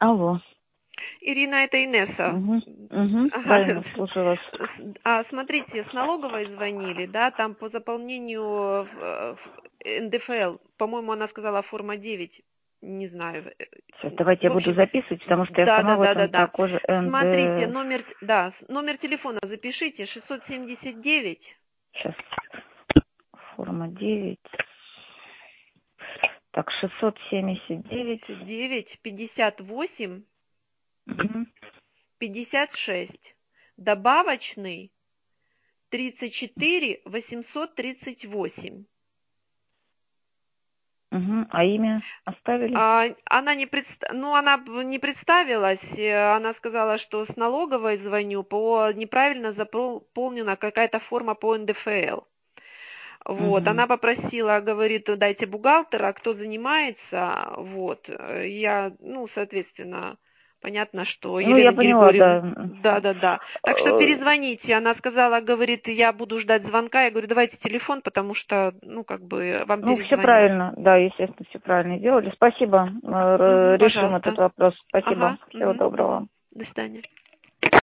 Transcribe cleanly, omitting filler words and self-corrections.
Алло. Ирина, это Инесса. Правильно, слушаю вас. Смотрите, с налоговой звонили, да, там по заполнению в НДФЛ, по-моему, она сказала форма 9, не знаю. Сейчас, давайте я буду записывать, потому что я сама в этом такой же Смотрите, номер телефона запишите, 679. Сейчас, форма 9. Так, 679. 58 56. Добавочный 34 838. А имя оставили? Она не представилась, она сказала, что с налоговой звоню, неправильно заполнена какая-то форма по НДФЛ. Вот, она попросила, говорит, дайте бухгалтера, кто занимается, вот, я, соответственно, понятно, что Елена Григорьевна... Да. Так что перезвоните, она сказала, говорит, я буду ждать звонка, я говорю, давайте телефон, потому что, вам перезвонят. Все правильно, да, естественно, все правильно сделали. Спасибо, решим этот вопрос. Спасибо, всего доброго. До свидания.